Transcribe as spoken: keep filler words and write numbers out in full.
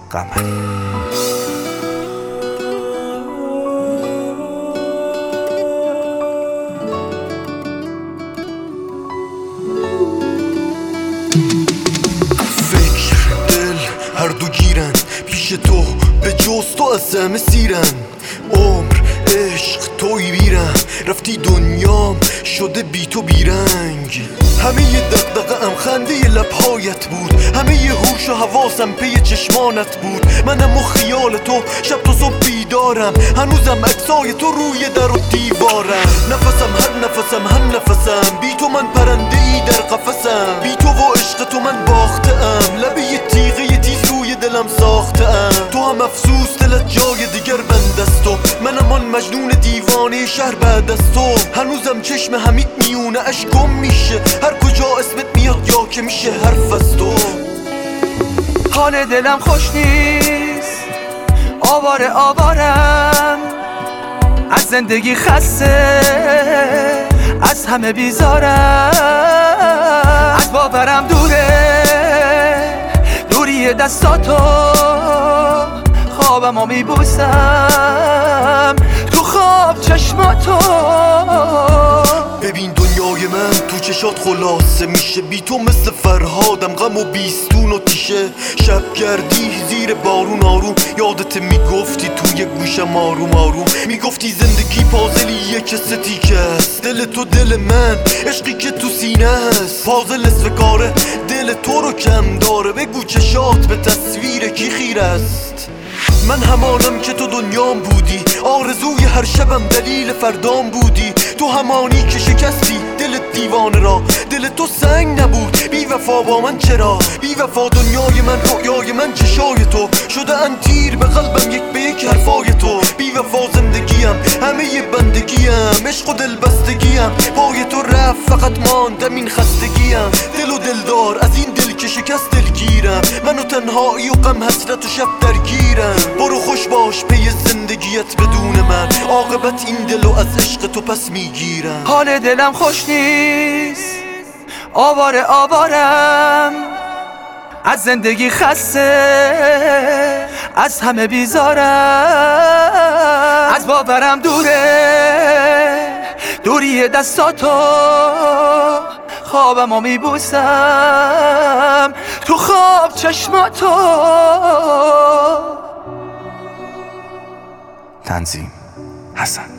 قمری. فکر دل هر دو گیرن پیش تو، به جز تو از همه سیرن. عمر عشق توی بیرم، رفتی دنیام شده بی تو بیرنگ. همه ی دقدقه ام خنده ی لبهایت بود، همه ی هوش و حواسم پی چشمانت بود. منم و خیال تو شب تا صبح بیدارم، هنوزم عکسای تو روی در و دیوارم. نفسم هر نفسم هم نفسم، بی تو من پرنده ای در قفسم. بی تو و عشق تو من باخته ام، لبه ی تیغه ی تیز روی دلم ساخته ام. تو هم افسوس دلت جای دیگر بند است، تو منم آن مجنون دیوانه شهر بعد از تو. هنوزم چشم حمید میونه اش گم میشه، هر کجا اسمت میاد یا که میشه حرف از تو. حال دلم خوش نیست، آواره آوارم، از زندگی خسته، از همه بیزارم. از باورم دوره دوری دستاتو، خوابمو میبوسم تو خواب چشماتو. ببین دنیای من تو چشات خلاصه میشه، بی تو مثل فرهادم غم و بیستون و تیشه. شب گردی زیر بارون آروم، یادت میگفتی توی گوشم آروم آروم. میگفتی زندگی پازلیه که ستیکه است، دل تو دل من، عشقی که تو سینه است. پازل نصف کاره دل تو رو کم داره، بگو چشات به تصویر کی خیره است. من همانم که تو دنیام بودی، آرزوی هر شبم دلیل فردام بودی. تو همانی که شکستی دل دیوانه را، دل تو سنگ نبود بی وفا با من چرا؟ بی وفا دنیای من، رویای من چشای تو شده ان تیر به قلبم یک به یک حرفای تو. بی وفا زندگیم همه ی بندگیم، عشق و دل بستگیم پای تو رفت، فقط ماندم این خستگیم. دل و دلدار از این دل که شکست دلگیرم، منو تنهایی و غم حسرت و شب درگیرم. برو خوش باش پی زندگیت بدون من، عاقبت این دلو از عشق تو پس میگیرم. حال دلم خوش نیست، آواره آوارم، از زندگی خسته، از همه بیزارم. از باورم دوره دوری دستاتو، خوابمو میبوسم تو خواب چشماتو. تنظیم حسن.